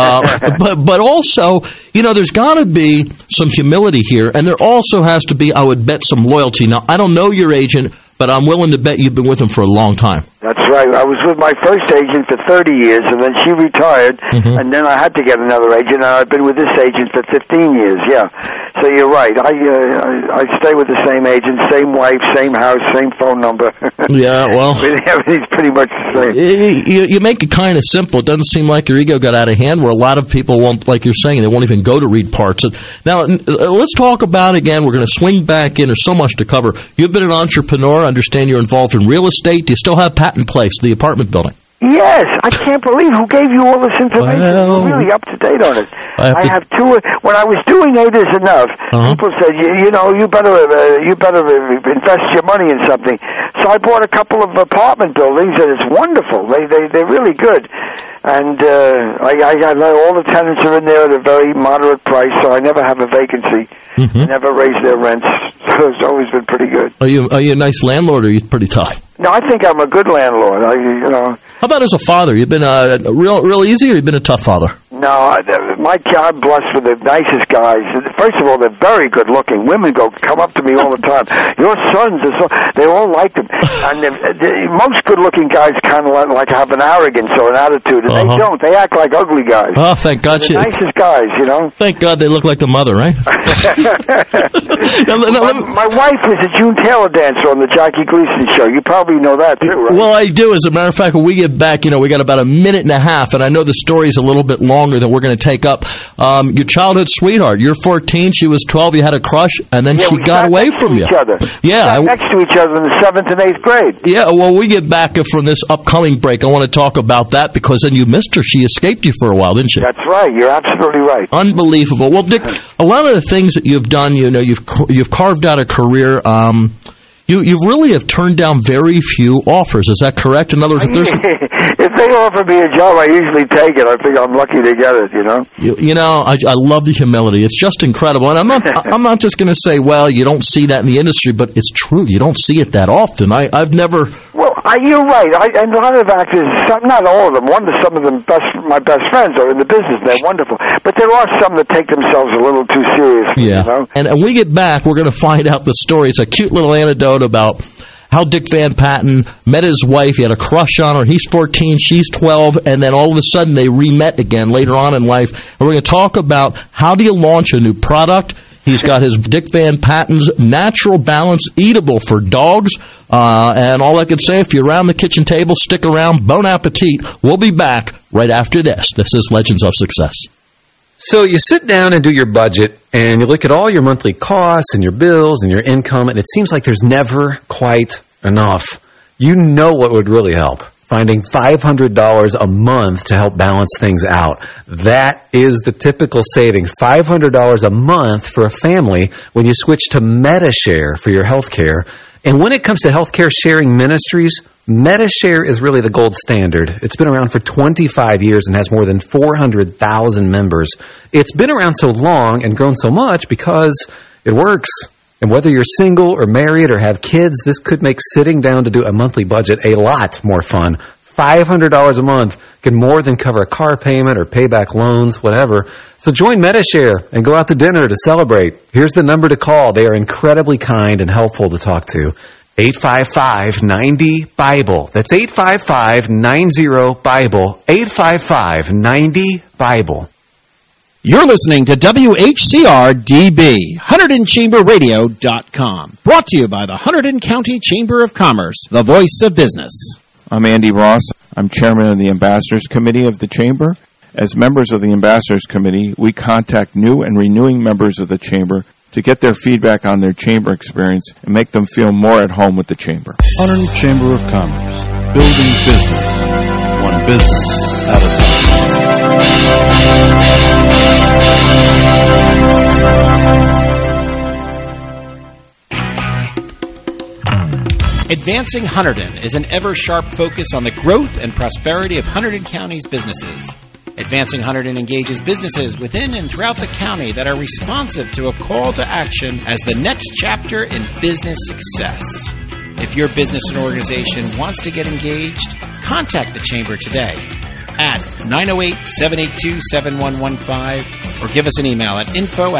But also, there's got to be some humility here, and there also has to be, I would bet, some loyalty. Now, I don't know your agent, but I'm willing to bet you've been with him for a long time. That's right. I was with my first agent for 30 years, and then she retired, and then I had to get another agent, and I've been with this agent for 15 years, yeah. So you're right. I stay with the same agent, same wife, same house, same phone number. Yeah, well. Everything's pretty much the same. You make it kind of simple. It doesn't seem like your ego got out of hand, where a lot of people won't, like you're saying, they won't even go to read parts. Now, let's talk about, again, we're going to swing back in. There's so much to cover. You've been an entrepreneur. I understand you're involved in real estate. Do you still have Patton Place, the apartment building? Yes, I can't believe who gave you all this information. You're really up to date on it. I have two. When I was doing 8 Is Enough, people said, you better invest your money in something. So I bought a couple of apartment buildings, and it's wonderful. They're really good. And I got all the tenants are in there at a very moderate price, so I never have a vacancy. I never raise their rents. So it's always been pretty good. Are you a nice landlord, or are you pretty tough? No, I think I'm a good landlord. How about as a father? You've been real easy, or you've been a tough father? No, I'm blessed with the nicest guys. First of all, they're very good looking. Women come up to me all the time. Your sons are they all like them. And most good looking guys kind of like have an arrogance or an attitude, and they don't. They act like ugly guys. Oh, thank God. They're the nicest guys, Thank God they look like the mother, right? My wife is a June Taylor dancer on the Jackie Gleason show. You probably know that too, right? Well, I do. As a matter of fact, when we get back, we got about a minute and a half, and I know the story's a little bit longer than we're going to take up. Your childhood sweetheart, you're 14, she was 12, you had a crush, and then she got away from you. Yeah, we sat next to each other in the 7th and 8th grade. Yeah, well, we get back from this upcoming break. I want to talk about that, because then you missed her. She escaped you for a while, didn't she? That's right. You're absolutely right. Unbelievable. Well, Dick, a lot of the things that you've done, you've carved out a career. You really have turned down very few offers. Is that correct? In other words, if they offer me a job, I usually take it. I think I'm lucky to get it. I love the humility. It's just incredible. And I'm not just going to say, well, you don't see that in the industry, but it's true. You don't see it that often. I've never. Well, you're right. And a lot of actors, not all of them. Some of them, my best friends are in the business. They're wonderful. But there are some that take themselves a little too seriously. Yeah. And when we get back, we're going to find out the story. It's a cute little anecdote about how Dick Van Patten met his wife. He had a crush on her. He's 14, she's 12, and then all of a sudden they re-met again later on in life. And we're going to talk about how do you launch a new product. He's got his Dick Van Patten's Natural Balance Eatable for dogs. And all I can say, if you're around the kitchen table, stick around. Bon appetit. We'll be back right after this. This is Legends of Success. So you sit down and do your budget, and you look at all your monthly costs and your bills and your income, and it seems like there's never quite enough. You know what would really help? Finding $500 a month to help balance things out. That is the typical savings. $500 a month for a family when you switch to Medi-Share for your health care. And when it comes to healthcare sharing ministries, Medi-Share is really the gold standard. It's been around for 25 years and has more than 400,000 members. It's been around so long and grown so much because it works. And whether you're single or married or have kids, this could make sitting down to do a monthly budget a lot more fun. $500 a month can more than cover a car payment or pay back loans, whatever. So join Metashare and go out to dinner to celebrate. Here's the number to call. They are incredibly kind and helpful to talk to. 855-90-BIBLE. That's 855-90-BIBLE. 855-90-BIBLE. You're listening to WHCR-DB, HunterdonChamberRadio.com. Brought to you by the Hunterdon County Chamber of Commerce, the voice of business. I'm Andy Ross. I'm chairman of the Ambassadors Committee of the Chamber. As members of the Ambassadors Committee, we contact new and renewing members of the Chamber to get their feedback on their Chamber experience and make them feel more at home with the Chamber. Hunterdon Chamber of Commerce, building business, one business at a time. Advancing Hunterdon is an ever-sharp focus on the growth and prosperity of Hunterdon County's businesses. Advancing Hunterdon engages businesses within and throughout the county that are responsive to a call to action as the next chapter in business success. If your business and organization wants to get engaged, contact the Chamber today at 908-782-7115 or give us an email at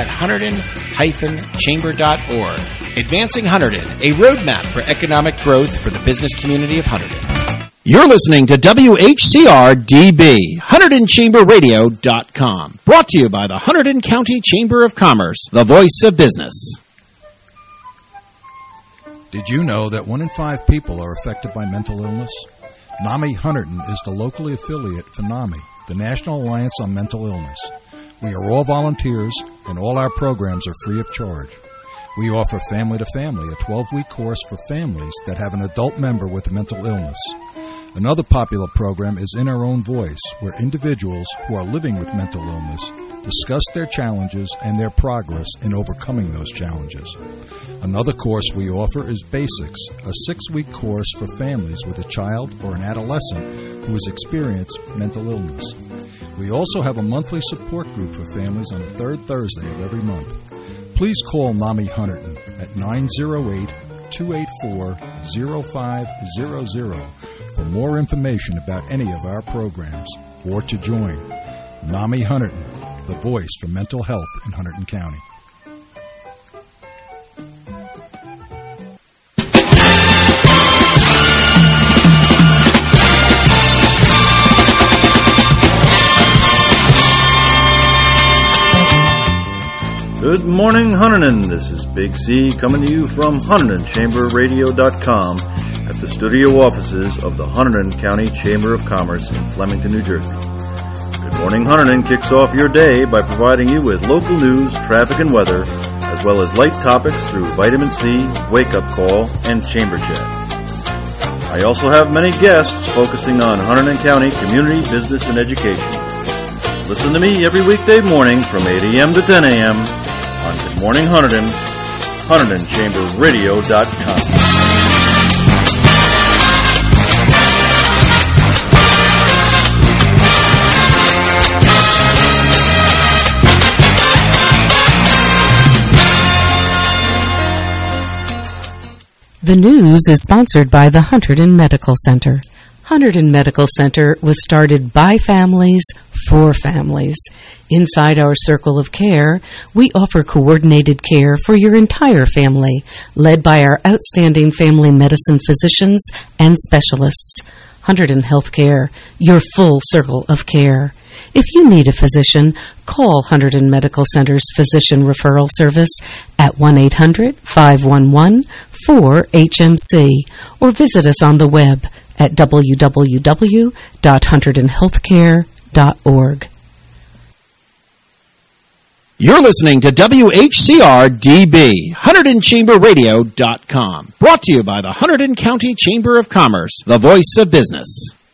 info@hunterdon-chamber.org. Advancing Hunterdon, a roadmap for economic growth for the business community of Hunterdon. You're listening to WHCR-DB, HunterdonChamberRadio.com. Brought to you by the Hunterdon County Chamber of Commerce, the voice of business. Did you know that 1 in 5 people are affected by mental illness? NAMI Hunterdon is the locally affiliate for NAMI, the National Alliance on Mental Illness. We are all volunteers, and all our programs are free of charge. We offer Family to Family, a 12-week course for families that have an adult member with a mental illness. Another popular program is In Our Own Voice, where individuals who are living with mental illness discuss their challenges and their progress in overcoming those challenges. Another course we offer is Basics, a 6-week course for families with a child or an adolescent who has experienced mental illness. We also have a monthly support group for families on the 3rd Thursday of every month. Please call NAMI Hunterdon at 908-284-0500 for more information about any of our programs or to join. NAMI Hunterdon, the voice for mental health in Hunterdon County. Good morning, Hunterdon. This is Big C coming to you from HunterdonChamberRadio.com at the studio offices of the Hunterdon County Chamber of Commerce in Flemington, New Jersey. Good Morning Hunterdon kicks off your day by providing you with local news, traffic, and weather, as well as light topics through Vitamin C, Wake Up Call, and Chamber Chat. I also have many guests focusing on Hunterdon County community, business, and education. Listen to me every weekday morning from 8 a.m. to 10 a.m. on Good Morning Hunterdon, HunterdonChamberRadio.com. The news is sponsored by the Hunterdon Medical Center. Hunterdon Medical Center was started by families for families. Inside our circle of care, we offer coordinated care for your entire family, led by our outstanding family medicine physicians and specialists. Hunterdon Healthcare, your full circle of care. If you need a physician, call Hunterdon Medical Center's Physician Referral Service at 1-800-511-4HMC or visit us on the web at www.hunterdonhealthcare.org. You're listening to WHCR-DB, HunterdonChamberRadio.com. Brought to you by the Hunterdon County Chamber of Commerce, the voice of business.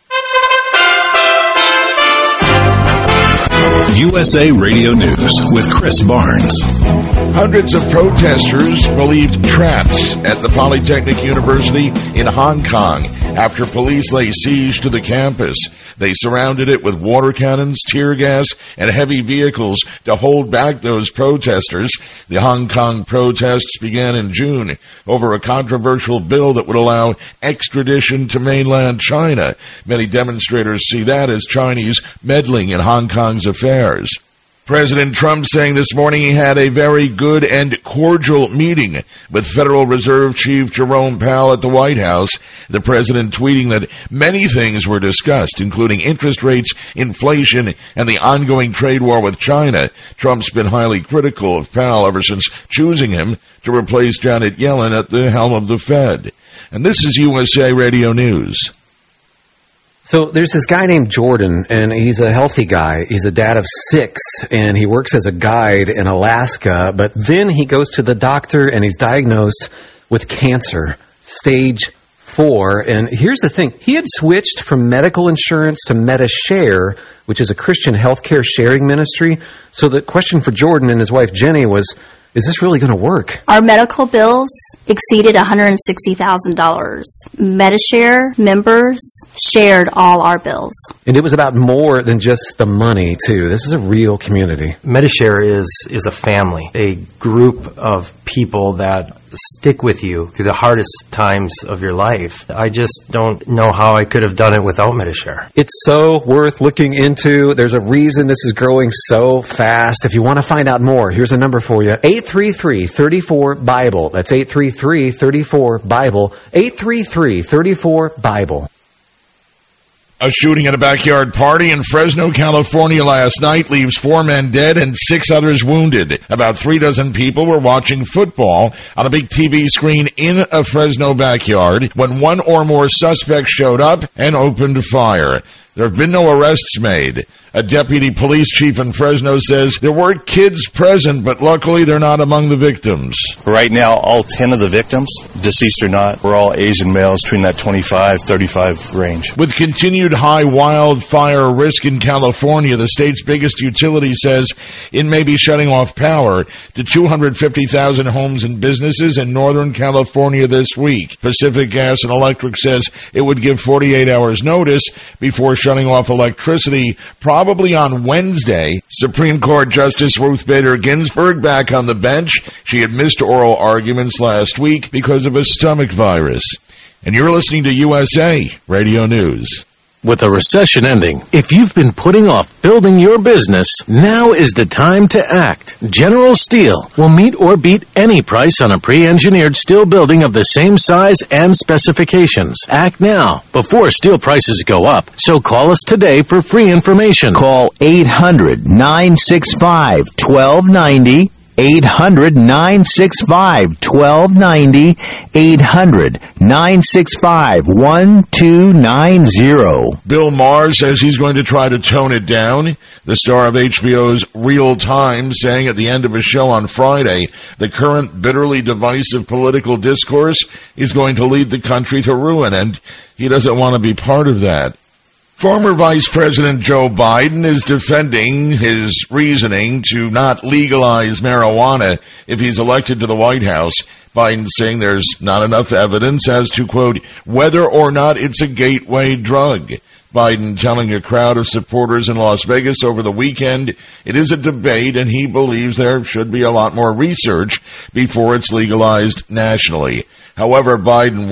USA Radio News with Chris Barnes. Hundreds of protesters believed trapped at the Polytechnic University in Hong Kong after police lay siege to the campus. They surrounded it with water cannons, tear gas, and heavy vehicles to hold back those protesters. The Hong Kong protests began in June over a controversial bill that would allow extradition to mainland China. Many demonstrators see that as Chinese meddling in Hong Kong's affairs. President Trump saying this morning he had a very good and cordial meeting with Federal Reserve Chief Jerome Powell at the White House. The president tweeting that many things were discussed, including interest rates, inflation, and the ongoing trade war with China. Trump's been highly critical of Powell ever since choosing him to replace Janet Yellen at the helm of the Fed. And this is USA Radio News. So there's this guy named Jordan, and he's a healthy guy. He's a dad of 6, and he works as a guide in Alaska. But then he goes to the doctor, and he's diagnosed with cancer, stage 4. And here's the thing. He had switched from medical insurance to MediShare, which is a Christian healthcare sharing ministry. So the question for Jordan and his wife Jenny was, is this really going to work? Our medical bills exceeded $160,000. MediShare members shared all our bills. And it was about more than just the money, too. This is a real community. MediShare is a family, a group of people that stick with you through the hardest times of your life. I just don't know how I could have done it without MediShare. It's so worth looking into. There's a reason this is growing so fast. If you want to find out more, here's a number for you. 833-34-BIBLE. That's 833-34-BIBLE. 833-34-BIBLE. A shooting at a backyard party in Fresno, California last night leaves 4 men dead and 6 others wounded. About 36 people were watching football on a big TV screen in a Fresno backyard when 1 or more suspects showed up and opened fire. There have been no arrests made. A deputy police chief in Fresno says there were kids present, but luckily they're not among the victims. Right now, all 10 of the victims, deceased or not, were all Asian males between that 25-35 range. With continued high wildfire risk in California, the state's biggest utility says it may be shutting off power to 250,000 homes and businesses in Northern California this week. Pacific Gas and Electric says it would give 48 hours notice before shutting off electricity, probably on Wednesday. Supreme Court Justice Ruth Bader Ginsburg back on the bench. She had missed oral arguments last week because of a stomach virus. And you're listening to USA Radio News. With a recession ending, if you've been putting off building your business, now is the time to act. General Steel will meet or beat any price on a pre-engineered steel building of the same size and specifications. Act now, before steel prices go up. So call us today for free information. Call 800-965-1290. 800-965-1290, 800-965-1290. Bill Maher says he's going to try to tone it down. The star of HBO's Real Time saying at the end of his show on Friday, the current bitterly divisive political discourse is going to lead the country to ruin, and he doesn't want to be part of that. Former Vice President Joe Biden is defending his reasoning to not legalize marijuana if he's elected to the White House. Biden saying there's not enough evidence as to, quote, whether or not it's a gateway drug. Biden telling a crowd of supporters in Las Vegas over the weekend it is a debate and he believes there should be a lot more research before it's legalized nationally. However, Biden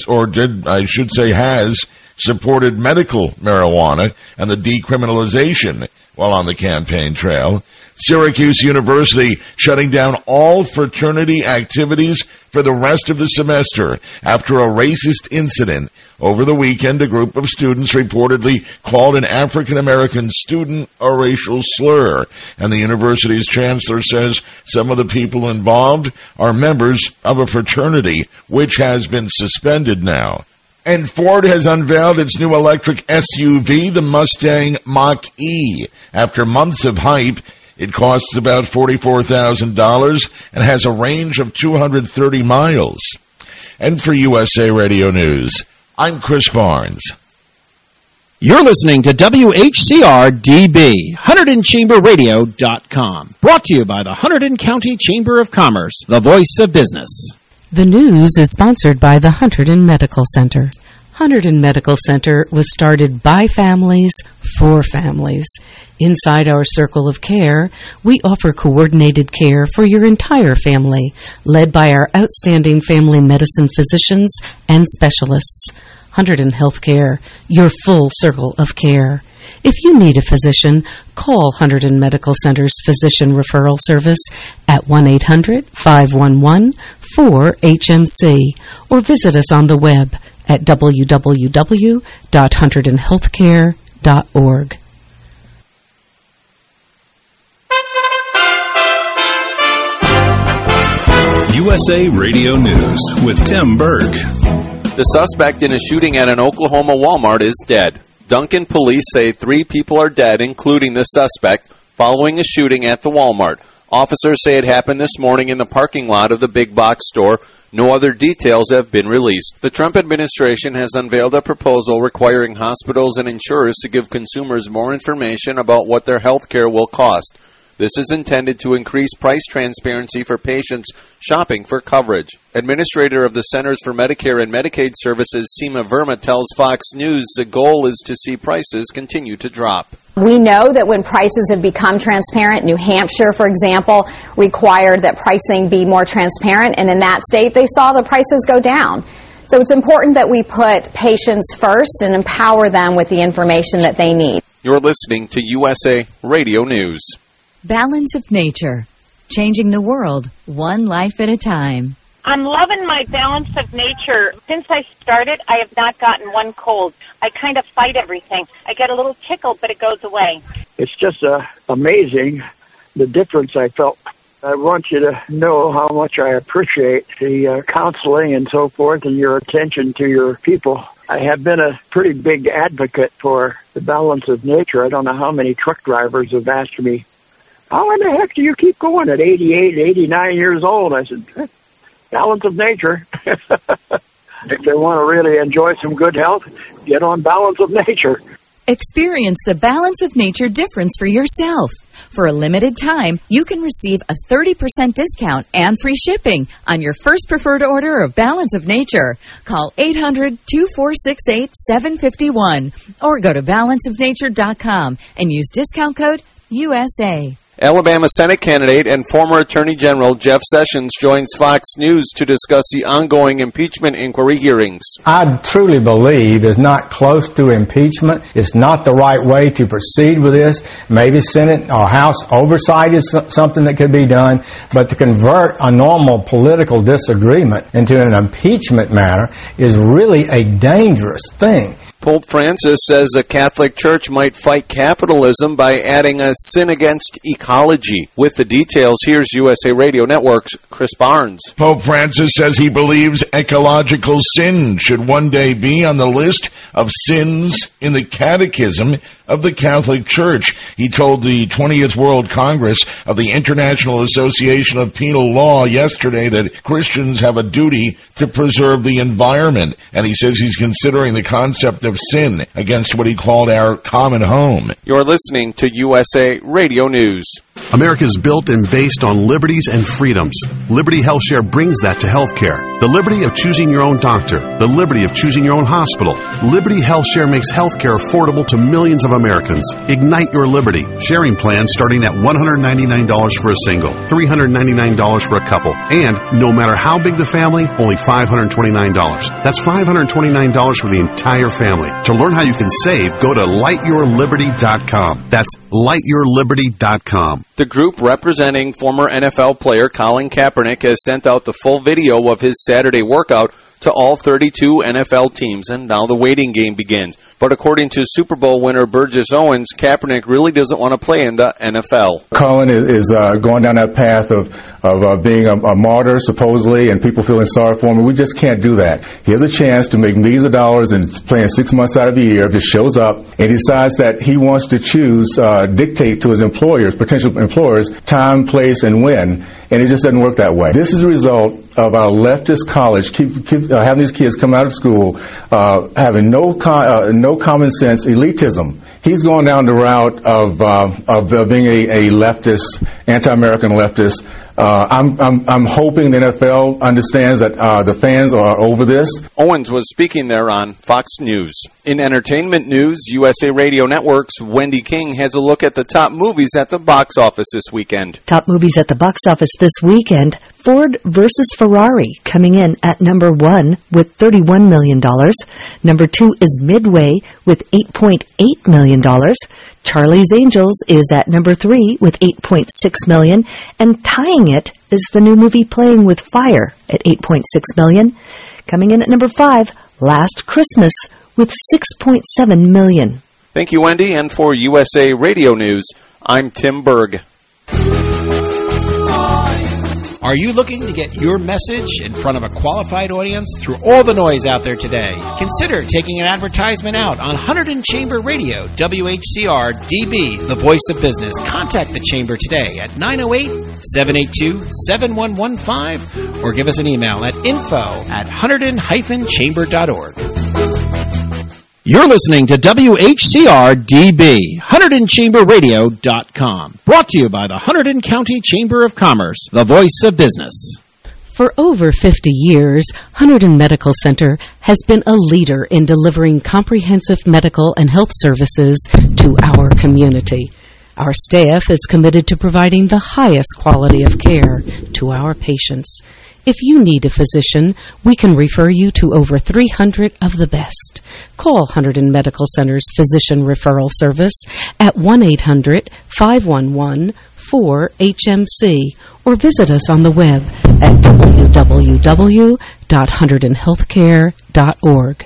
has supported medical marijuana and the decriminalization while on the campaign trail. Syracuse University shutting down all fraternity activities for the rest of the semester after a racist incident. Over the weekend, a group of students reportedly called an African-American student a racial slur, and the university's chancellor says some of the people involved are members of a fraternity, which has been suspended now. And Ford has unveiled its new electric SUV, the Mustang Mach-E. After months of hype, it costs about $44,000 and has a range of 230 miles. And for USA Radio News, I'm Chris Barnes. You're listening to WHCR-DB, HunterdonChamberRadio.com. Brought to you by the Hunterdon County Chamber of Commerce, the voice of business. The news is sponsored by the Hunterdon Medical Center. Hunterdon Medical Center was started by families for families. Inside our circle of care, we offer coordinated care for your entire family, led by our outstanding family medicine physicians and specialists. Hunterdon Healthcare, your full circle of care. If you need a physician, call Hunterdon Medical Center's Physician Referral Service at 1-800-511-4HMC or visit us on the web at www.hunterdonhealthcare.org. USA Radio News with Tim Berg. The suspect in a shooting at an Oklahoma Walmart is dead. Duncan police say 3 people are dead, including the suspect, following a shooting at the Walmart. Officers say it happened this morning in the parking lot of the big box store. No other details have been released. The Trump administration has unveiled a proposal requiring hospitals and insurers to give consumers more information about what their health care will cost. This is intended to increase price transparency for patients shopping for coverage. Administrator of the Centers for Medicare and Medicaid Services, Seema Verma, tells Fox News the goal is to see prices continue to drop. We know that when prices have become transparent, New Hampshire, for example, required that pricing be more transparent, and in that state they saw the prices go down. So it's important that we put patients first and empower them with the information that they need. You're listening to USA Radio News. Balance of Nature, changing the world one life at a time. I'm loving my Balance of Nature. Since I started, I have not gotten one cold. I kind of fight everything. I get a little tickle, but it goes away. It's just amazing the difference I felt. I want you to know how much I appreciate the counseling and so forth and your attention to your people. I have been a pretty big advocate for the Balance of Nature. I don't know how many truck drivers have asked me, how in the heck do you keep going at 88, 89 years old? I said, Balance of Nature. If they want to really enjoy some good health, get on Balance of Nature. Experience the Balance of Nature difference for yourself. For a limited time, you can receive a 30% discount and free shipping on your first preferred order of Balance of Nature. Call 800-2468-751 or go to balanceofnature.com and use discount code USA. Alabama Senate candidate and former Attorney General Jeff Sessions joins Fox News to discuss the ongoing impeachment inquiry hearings. I truly believe is not close to impeachment. It's not the right way to proceed with this. Maybe Senate or House oversight is something that could be done, but to convert a normal political disagreement into an impeachment matter is really a dangerous thing. Pope Francis says the Catholic Church might fight capitalism by adding a sin against ecology. With the details, here's USA Radio Network's Chris Barnes. Pope Francis says he believes ecological sin should one day be on the list of sins in the Catechism of the Catholic Church. He told the 20th World Congress of the International Association of Penal Law yesterday that Christians have a duty to preserve the environment, and he says he's considering the concept of sin against what he called our common home. You're listening to USA Radio News. America's built and based on liberties and freedoms. Liberty HealthShare brings that to healthcare. The liberty of choosing your own doctor. The liberty of choosing your own hospital. Liberty HealthShare makes healthcare affordable to millions of Americans. Ignite your liberty. Sharing plans starting at $199 for a single, $399 for a couple, and no matter how big the family, only $529. That's $529 for the entire family. To learn how you can save, go to lightyourliberty.com. That's lightyourliberty.com. The group representing former NFL player Colin Kaepernick has sent out the full video of his Saturday workout to all 32 NFL teams, and now the waiting game begins. But according to Super Bowl winner Burgess Owens, Kaepernick really doesn't want to play in the NFL. Colin is going down that path of being a martyr, supposedly, and people feeling sorry for him. We just can't do that. He has a chance to make millions of dollars and playing 6 months out of the year, just shows up and decides that he wants to dictate to his employers, potential employers, time, place, and when. And it just doesn't work that way. This is a result of our leftist college having these kids come out of school having no common sense elitism. He's going down the route of being a leftist, anti-American leftist, I'm hoping the NFL understands that the fans are over this. Owens was speaking there on Fox News. In entertainment news, USA Radio Network's Wendy King has a look at the top movies at the box office this weekend. Top movies at the box office this weekend: Ford versus Ferrari coming in at number 1 with $31 million. Number 2 is Midway with $8.8 million. Charlie's Angels is at number 3 with $8.6 million. And tying it is the new movie Playing with Fire at $8.6 million. Coming in at number 5, Last Christmas with $6.7 million. Thank you, Wendy. And for USA Radio News, I'm Tim Berg. Are you looking to get your message in front of a qualified audience through all the noise out there today? Consider taking an advertisement out on Hunterdon Chamber Radio, WHCR DB, the voice of business. Contact the Chamber today at 908-782-7115 or give us an email at info@hunterdon-chamber.org. You're listening to WHCR DB, HunterdonChamberRadio.com. Brought to you by the Hunterdon County Chamber of Commerce, the voice of business. For over 50 years, Hunterdon Medical Center has been a leader in delivering comprehensive medical and health services to our community. Our staff is committed to providing the highest quality of care to our patients. If you need a physician, we can refer you to over 300 of the best. Call Hunterdon Medical Center's Physician Referral Service at 1-800-511-4HMC or visit us on the web at www.hunterdonhealthcare.org.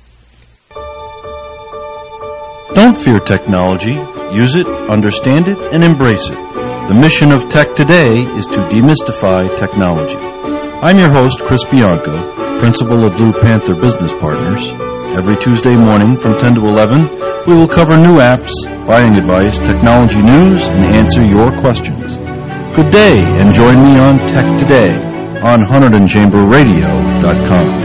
Don't fear technology. Use it, understand it, and embrace it. The mission of Tech Today is to demystify technology. I'm your host, Chris Bianco, principal of Blue Panther Business Partners. Every Tuesday morning from 10 to 11, we will cover new apps, buying advice, technology news, and answer your questions. Good day, and join me on Tech Today on HunterdonChamberRadio.com.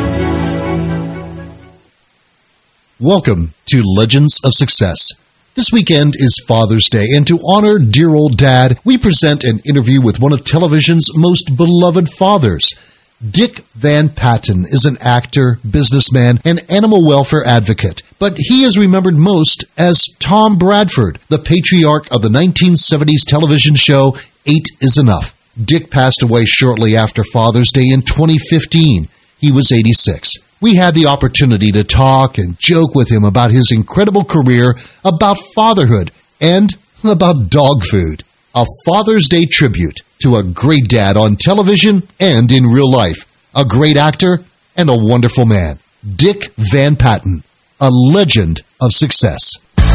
Welcome to Legends of Success. This weekend is Father's Day, and to honor dear old Dad, we present an interview with one of television's most beloved fathers. Dick Van Patten is an actor, businessman, and animal welfare advocate, but he is remembered most as Tom Bradford, the patriarch of the 1970s television show 8 is Enough. Dick passed away shortly after Father's Day in 2015. He was 86. We had the opportunity to talk and joke with him about his incredible career, about fatherhood, and about dog food. A Father's Day tribute to a great dad on television and in real life, a great actor, and a wonderful man. Dick Van Patten, a legend of success.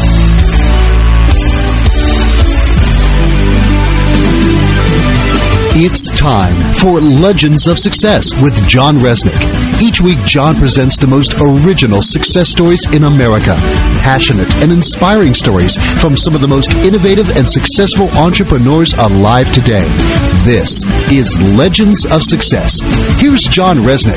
It's time for Legends of Success with John Resnick. Each week, John presents the most original success stories in America. Passionate and inspiring stories from some of the most innovative and successful entrepreneurs alive today. This is Legends of Success. Here's John Resnick.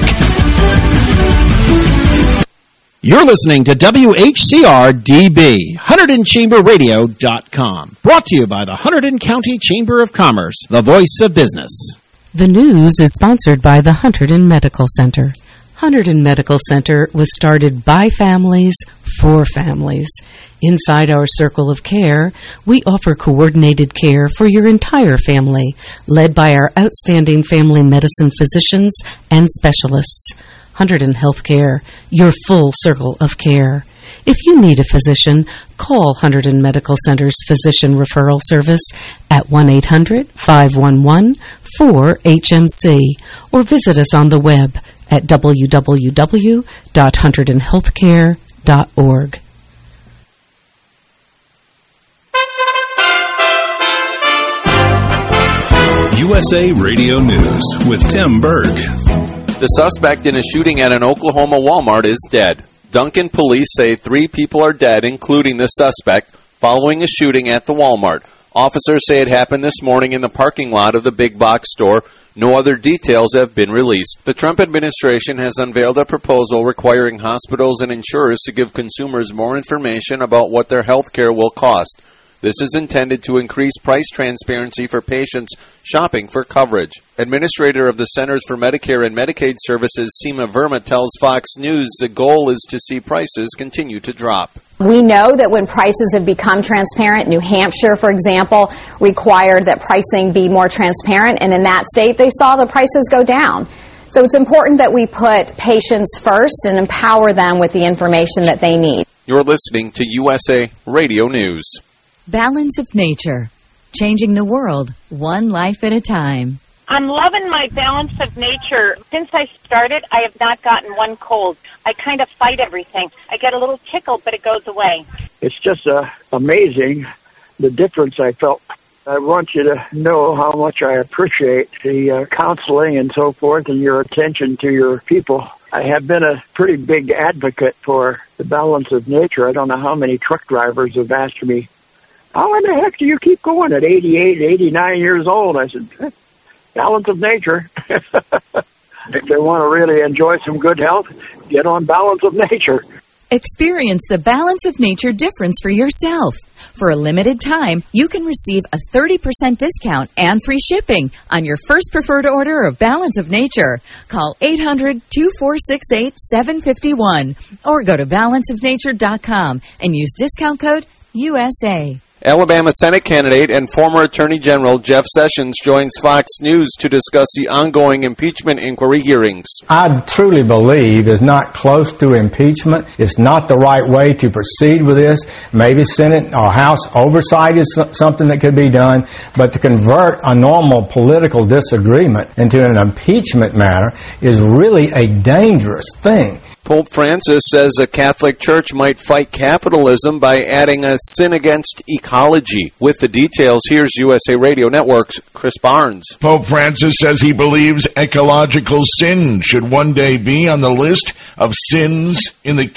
You're listening to WHCR DB, HunterdonChamberRadio.com. Brought to you by the Hunterdon County Chamber of Commerce, the voice of business. The news is sponsored by the Hunterdon Medical Center. Hunterdon Medical Center was started by families for families. Inside our circle of care, we offer coordinated care for your entire family, led by our outstanding family medicine physicians and specialists. Hunterdon Healthcare, your full circle of care. If you need a physician, call Hunterdon Medical Center's Physician Referral Service at 1-800-511-4HMC or visit us on the web at www.hunterdonhealthcare.org. USA Radio News with Tim Berg. The suspect in a shooting at an Oklahoma Walmart is dead. Duncan police say 3 people are dead, including the suspect, following a shooting at the Walmart. Officers say it happened this morning in the parking lot of the big box store. No other details have been released. The Trump administration has unveiled a proposal requiring hospitals and insurers to give consumers more information about what their health care will cost. This is intended to increase price transparency for patients shopping for coverage. Administrator of the Centers for Medicare and Medicaid Services, Seema Verma, tells Fox News the goal is to see prices continue to drop. We know that when prices have become transparent, New Hampshire, for example, required that pricing be more transparent, and in that state they saw the prices go down. So it's important that we put patients first and empower them with the information that they need. You're listening to USA Radio News. Balance of Nature, changing the world one life at a time. I'm loving my Balance of Nature. Since I started, I have not gotten one cold. I kind of fight everything. I get a little tickle, but it goes away. It's just amazing the difference I felt. I want you to know how much I appreciate the counseling and so forth and your attention to your people. I have been a pretty big advocate for the Balance of Nature. I don't know how many truck drivers have asked me, how in the heck do you keep going at 88, 89 years old? I said, Balance of Nature. If they want to really enjoy some good health, get on Balance of Nature. Experience the Balance of Nature difference for yourself. For a limited time, you can receive a 30% discount and free shipping on your first preferred order of Balance of Nature. Call 800-2468-751 or go to balanceofnature.com and use discount code USA. Alabama Senate candidate and former Attorney General Jeff Sessions joins Fox News to discuss the ongoing impeachment inquiry hearings. I truly believe is not close to impeachment. It's not the right way to proceed with this. Maybe Senate or House oversight is something that could be done, but to convert a normal political disagreement into an impeachment matter is really a dangerous thing. Pope Francis says the Catholic Church might fight capitalism by adding a sin against ecology. With the details, here's USA Radio Network's Chris Barnes. Pope Francis says he believes ecological sin should one day be on the list of sins in the